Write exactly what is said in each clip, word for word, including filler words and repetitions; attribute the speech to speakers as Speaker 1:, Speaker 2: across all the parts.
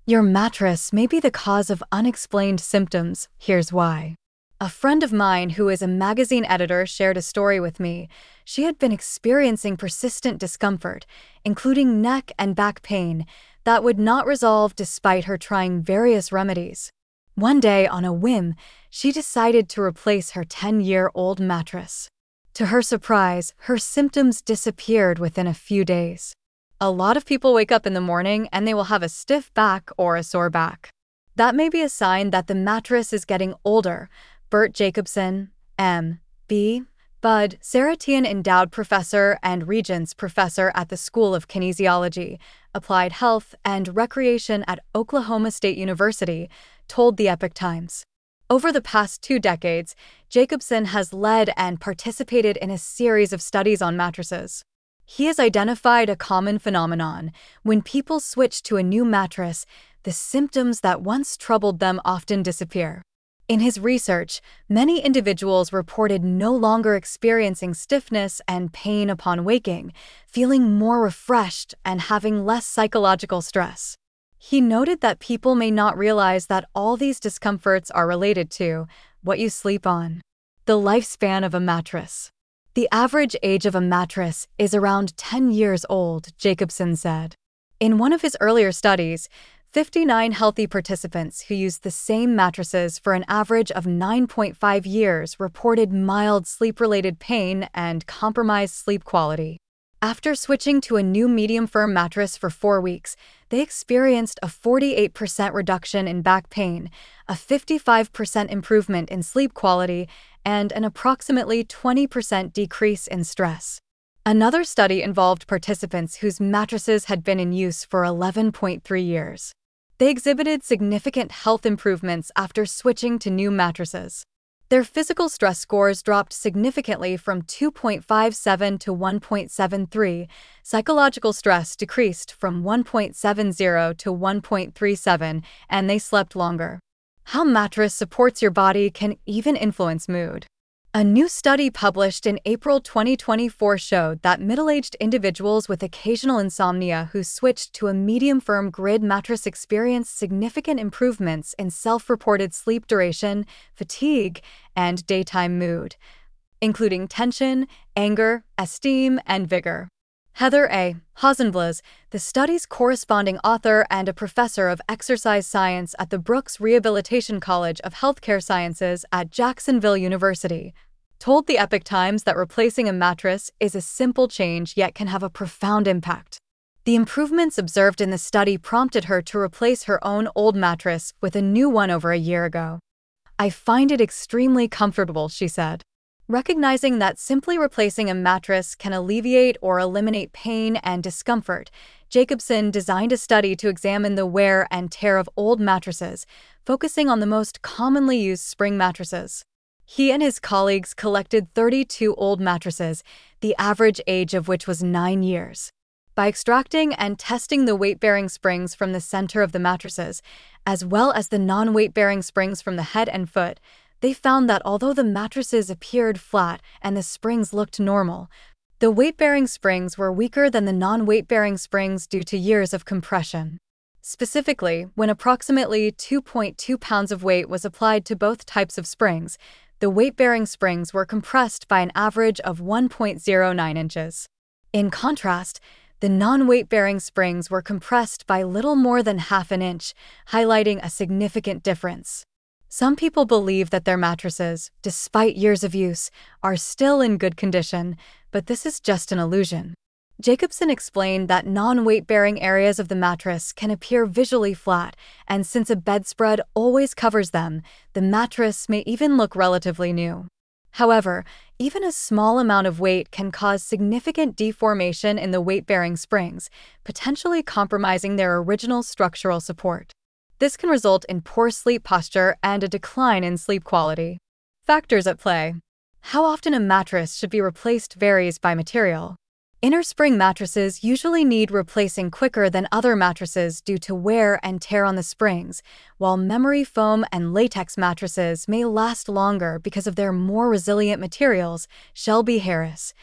Speaker 1: Your mattress may be the cause of unexplained symptoms. Here's why. A friend of mine who is a magazine editor shared a story with me. She had been experiencing persistent discomfort, including neck and back pain, that would not resolve despite her trying various remedies. One day, on a whim, she decided to replace her ten-year-old mattress. To her surprise, her symptoms disappeared within a few days. A lot of people wake up in the morning and they will have a stiff back or a sore back. That may be a sign that the mattress is getting older. Bert Jacobson, M B Bud Saratian, endowed professor and Regents professor at the School of Kinesiology, Applied Health, and Recreation at Oklahoma State University, told the Epoch Times. Over the past two decades, Jacobson has led and participated in a series of studies on mattresses. He has identified a common phenomenon. When people switch to a new mattress, the symptoms that once troubled them often disappear. In his research, many individuals reported no longer experiencing stiffness and pain upon waking, feeling more refreshed and having less psychological stress. He noted that people may not realize that all these discomforts are related to what you sleep on. The lifespan of a mattress. The average age of a mattress is around ten years old, Jacobson said. In one of his earlier studies, fifty-nine healthy participants who used the same mattresses for an average of nine point five years reported mild sleep-related pain and compromised sleep quality. After switching to a new medium-firm mattress for four weeks, they experienced a forty-eight percent reduction in back pain, a fifty-five percent improvement in sleep quality, and an approximately twenty percent decrease in stress. Another study involved participants whose mattresses had been in use for eleven point three years. They exhibited significant health improvements after switching to new mattresses. Their physical stress scores dropped significantly from two point five seven to one point seven three. Psychological stress decreased from one point seven zero to one point three seven, and they slept longer. How mattress supports your body can even influence mood. A new study published in April twenty twenty-four showed that middle-aged individuals with occasional insomnia who switched to a medium-firm grid mattress experienced significant improvements in self-reported sleep duration, fatigue, and daytime mood, including tension, anger, esteem, and vigor. Heather A. Hosenblas, the study's corresponding author and a professor of exercise science at the Brooks Rehabilitation College of Healthcare Sciences at Jacksonville University, told the Epoch Times that replacing a mattress is a simple change yet can have a profound impact. The improvements observed in the study prompted her to replace her own old mattress with a new one over a year ago. "I find it extremely comfortable," she said. Recognizing that simply replacing a mattress can alleviate or eliminate pain and discomfort, Jacobson designed a study to examine the wear and tear of old mattresses, focusing on the most commonly used spring mattresses. He and his colleagues collected thirty-two old mattresses, the average age of which was nine years. By extracting and testing the weight-bearing springs from the center of the mattresses, as well as the non-weight-bearing springs from the head and foot, they found that although the mattresses appeared flat and the springs looked normal, the weight-bearing springs were weaker than the non-weight-bearing springs due to years of compression. Specifically, when approximately two point two pounds of weight was applied to both types of springs, the weight-bearing springs were compressed by an average of one point zero nine inches. In contrast, the non-weight-bearing springs were compressed by little more than half an inch, highlighting a significant difference. Some people believe that their mattresses, despite years of use, are still in good condition, but this is just an illusion. Jacobson explained that non-weight-bearing areas of the mattress can appear visually flat, and since a bedspread always covers them, the mattress may even look relatively new. However, even a small amount of weight can cause significant deformation in the weight-bearing springs, potentially compromising their original structural support. This can result in poor sleep posture and a decline in sleep quality. Factors at play. How often a mattress should be replaced varies by material. Inner spring mattresses usually need replacing quicker than other mattresses due to wear and tear on the springs, while memory foam and latex mattresses may last longer because of their more resilient materials, Shelby Harris,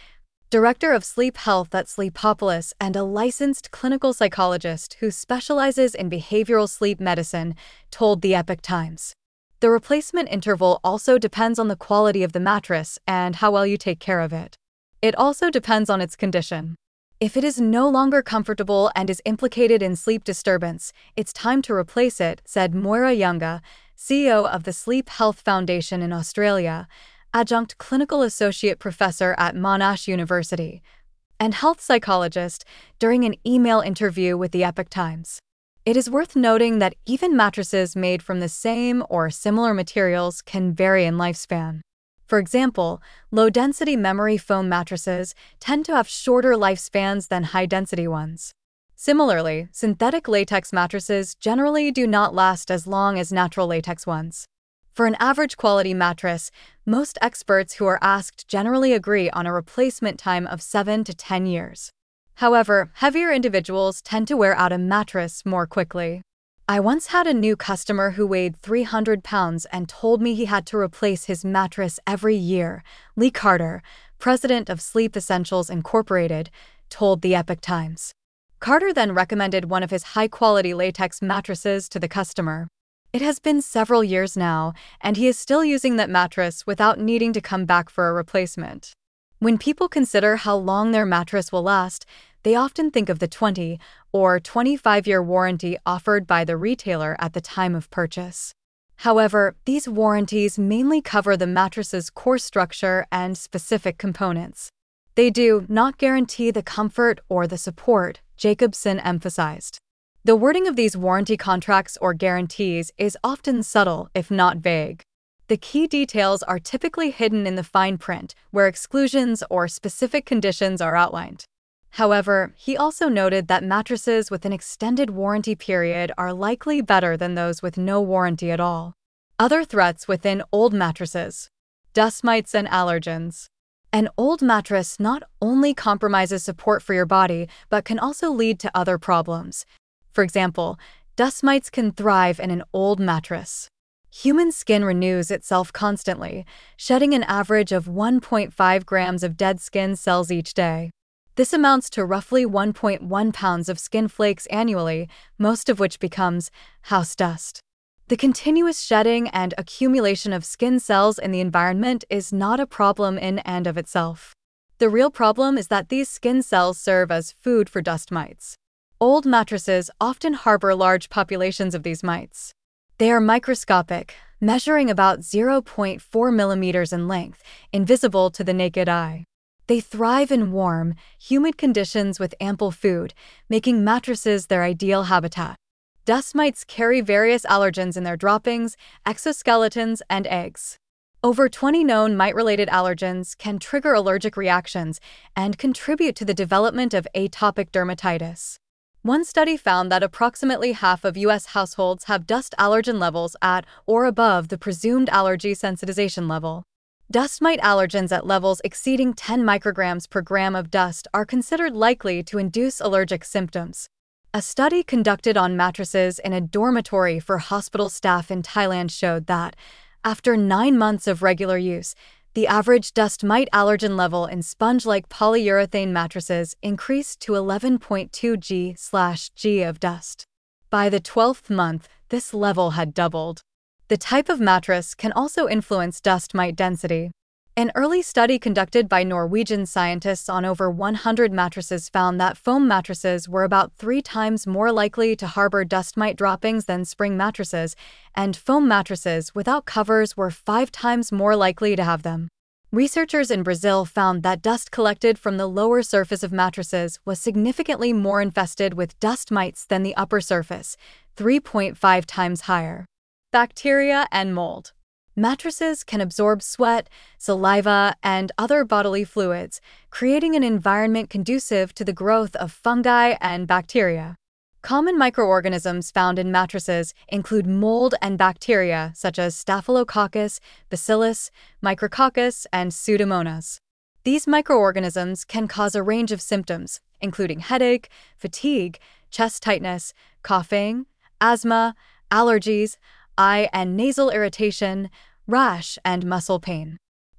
Speaker 1: director of sleep health at Sleepopolis and a licensed clinical psychologist who specializes in behavioral sleep medicine, told the Epoch Times. The replacement interval also depends on the quality of the mattress and how well you take care of it. It also depends on its condition. If it is no longer comfortable and is implicated in sleep disturbance, it's time to replace it, said Moira Younga, C E O of the Sleep Health Foundation in Australia, adjunct clinical associate professor at Monash University, and health psychologist, during an email interview with the Epoch Times. It is worth noting that even mattresses made from the same or similar materials can vary in lifespan. For example, low-density memory foam mattresses tend to have shorter lifespans than high-density ones. Similarly, synthetic latex mattresses generally do not last as long as natural latex ones. For an average quality mattress, most experts who are asked generally agree on a replacement time of seven to ten years. However, heavier individuals tend to wear out a mattress more quickly. I once had a new customer who weighed three hundred pounds and told me he had to replace his mattress every year, Lee Carter, president of Sleep Essentials Incorporated, told the Epoch Times. Carter then recommended one of his high-quality latex mattresses to the customer. It has been several years now, and he is still using that mattress without needing to come back for a replacement. When people consider how long their mattress will last, they often think of the twenty or twenty-five-year warranty offered by the retailer at the time of purchase. However, these warranties mainly cover the mattress's core structure and specific components. They do not guarantee the comfort or the support, Jacobson emphasized. The wording of these warranty contracts or guarantees is often subtle, if not vague. The key details are typically hidden in the fine print, where exclusions or specific conditions are outlined. However, he also noted that mattresses with an extended warranty period are likely better than those with no warranty at all. Other threats within old mattresses: dust mites and allergens. An old mattress not only compromises support for your body, but can also lead to other problems. For example, dust mites can thrive in an old mattress. Human skin renews itself constantly, shedding an average of one point five grams of dead skin cells each day. This amounts to roughly one point one pounds of skin flakes annually, most of which becomes house dust. The continuous shedding and accumulation of skin cells in the environment is not a problem in and of itself. The real problem is that these skin cells serve as food for dust mites. Old mattresses often harbor large populations of these mites. They are microscopic, measuring about zero point four millimeters in length, invisible to the naked eye. They thrive in warm, humid conditions with ample food, making mattresses their ideal habitat. Dust mites carry various allergens in their droppings, exoskeletons, and eggs. Over twenty known mite-related allergens can trigger allergic reactions and contribute to the development of atopic dermatitis. One study found that approximately half of U S households have dust allergen levels at or above the presumed allergy sensitization level. Dust mite allergens at levels exceeding ten micrograms per gram of dust are considered likely to induce allergic symptoms. A study conducted on mattresses in a dormitory for hospital staff in Thailand showed that, after nine months of regular use, the average dust mite allergen level in sponge-like polyurethane mattresses increased to eleven point two grams per gram of dust. By the twelfth month, this level had doubled. The type of mattress can also influence dust mite density. An early study conducted by Norwegian scientists on over one hundred mattresses found that foam mattresses were about three times more likely to harbor dust mite droppings than spring mattresses, and foam mattresses without covers were five times more likely to have them. Researchers in Brazil found that dust collected from the lower surface of mattresses was significantly more infested with dust mites than the upper surface, three point five times higher. Bacteria and mold. Mattresses can absorb sweat, saliva, and other bodily fluids, creating an environment conducive to the growth of fungi and bacteria. Common microorganisms found in mattresses include mold and bacteria such as Staphylococcus, Bacillus, Micrococcus, and Pseudomonas. These microorganisms can cause a range of symptoms, including headache, fatigue, chest tightness, coughing, asthma, allergies, eye and nasal irritation, rash, and muscle pain.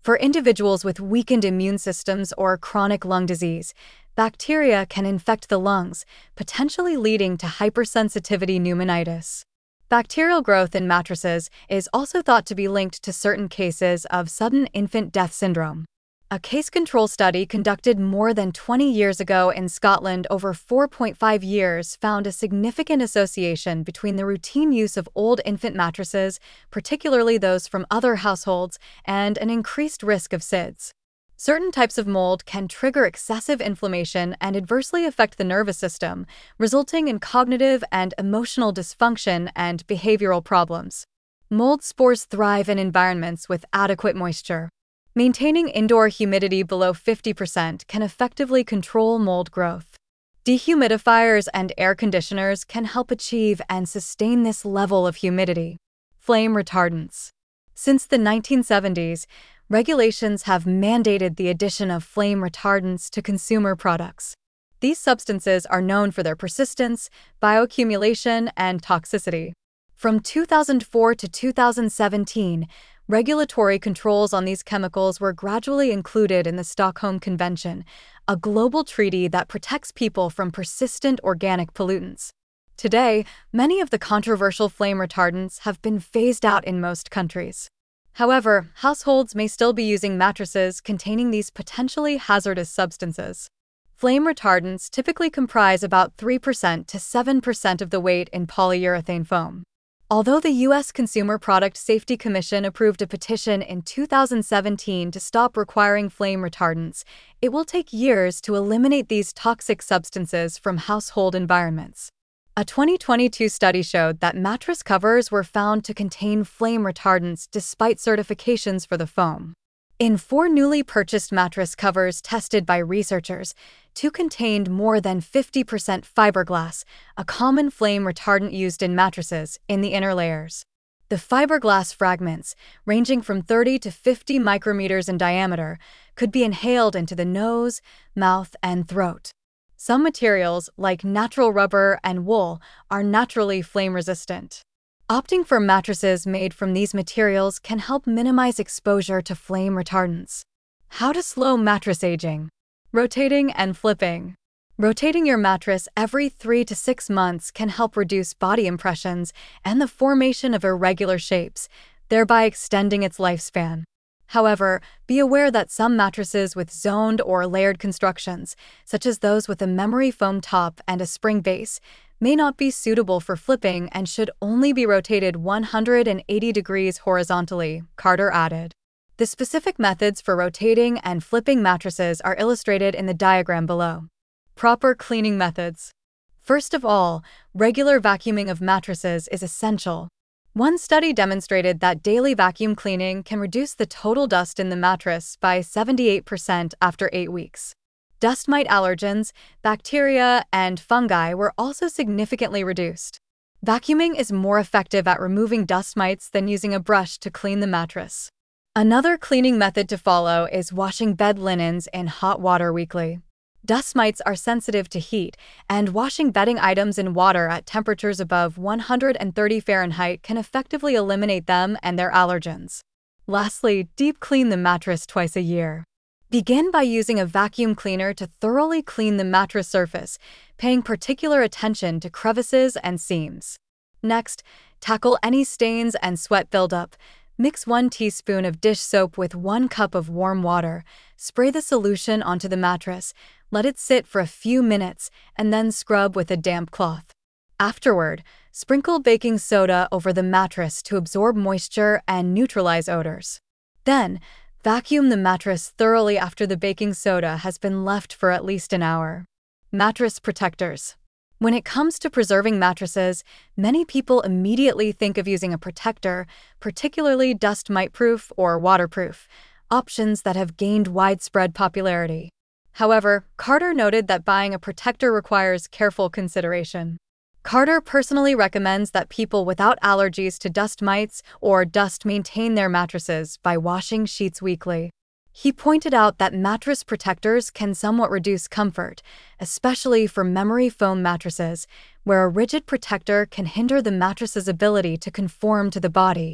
Speaker 1: For individuals with weakened immune systems or chronic lung disease, bacteria can infect the lungs, potentially leading to hypersensitivity pneumonitis. Bacterial growth in mattresses is also thought to be linked to certain cases of sudden infant death syndrome. A case control study conducted more than twenty years ago in Scotland over four point five years found a significant association between the routine use of old infant mattresses, particularly those from other households, and an increased risk of S I D S. Certain types of mold can trigger excessive inflammation and adversely affect the nervous system, resulting in cognitive and emotional dysfunction and behavioral problems. Mold spores thrive in environments with adequate moisture. Maintaining indoor humidity below fifty percent can effectively control mold growth. Dehumidifiers and air conditioners can help achieve and sustain this level of humidity. Flame retardants. Since the nineteen seventies, regulations have mandated the addition of flame retardants to consumer products. These substances are known for their persistence, bioaccumulation, and toxicity. From two thousand four to two thousand seventeen, regulatory controls on these chemicals were gradually included in the Stockholm Convention, a global treaty that protects people from persistent organic pollutants. Today, many of the controversial flame retardants have been phased out in most countries. However, households may still be using mattresses containing these potentially hazardous substances. Flame retardants typically comprise about three percent to seven percent of the weight in polyurethane foam. Although the U S Consumer Product Safety Commission approved a petition in two thousand seventeen to stop requiring flame retardants, it will take years to eliminate these toxic substances from household environments. A twenty twenty-two study showed that mattress covers were found to contain flame retardants despite certifications for the foam. In four newly purchased mattress covers tested by researchers, two contained more than fifty percent fiberglass, a common flame retardant used in mattresses, in the inner layers. The fiberglass fragments, ranging from thirty to fifty micrometers in diameter, could be inhaled into the nose, mouth, and throat. Some materials, like natural rubber and wool, are naturally flame-resistant. Opting for mattresses made from these materials can help minimize exposure to flame retardants. How to slow mattress aging. Rotating and flipping. Rotating your mattress every three to six months can help reduce body impressions and the formation of irregular shapes, thereby extending its lifespan. However, be aware that some mattresses with zoned or layered constructions, such as those with a memory foam top and a spring base, may not be suitable for flipping and should only be rotated one hundred eighty degrees horizontally, Carter added. The specific methods for rotating and flipping mattresses are illustrated in the diagram below. Proper cleaning methods. First of all, regular vacuuming of mattresses is essential. One study demonstrated that daily vacuum cleaning can reduce the total dust in the mattress by seventy-eight percent after eight weeks. Dust mite allergens, bacteria, and fungi were also significantly reduced. Vacuuming is more effective at removing dust mites than using a brush to clean the mattress. Another cleaning method to follow is washing bed linens in hot water weekly. Dust mites are sensitive to heat, and washing bedding items in water at temperatures above one hundred thirty Fahrenheit can effectively eliminate them and their allergens. Lastly, deep clean the mattress twice a year. Begin by using a vacuum cleaner to thoroughly clean the mattress surface, paying particular attention to crevices and seams. Next, tackle any stains and sweat buildup. Mix one teaspoon of dish soap with one cup of warm water, spray the solution onto the mattress, let it sit for a few minutes, and then scrub with a damp cloth. Afterward, sprinkle baking soda over the mattress to absorb moisture and neutralize odors. Then, vacuum the mattress thoroughly after the baking soda has been left for at least an hour. Mattress protectors. When it comes to preserving mattresses, many people immediately think of using a protector, particularly dust mite-proof or waterproof, options that have gained widespread popularity. However, Carter noted that buying a protector requires careful consideration. Carter personally recommends that people without allergies to dust mites or dust maintain their mattresses by washing sheets weekly. He pointed out that mattress protectors can somewhat reduce comfort, especially for memory foam mattresses, where a rigid protector can hinder the mattress's ability to conform to the body.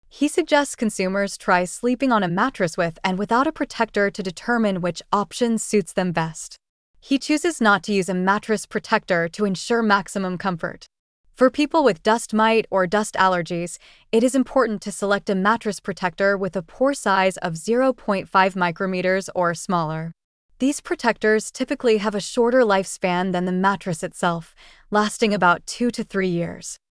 Speaker 1: He suggests consumers try sleeping on a mattress with and without a protector to determine which option suits them best. He chooses not to use a mattress protector to ensure maximum comfort. For people with dust mite or dust allergies, it is important to select a mattress protector with a pore size of zero point five micrometers or smaller. These protectors typically have a shorter lifespan than the mattress itself, lasting about two to three years.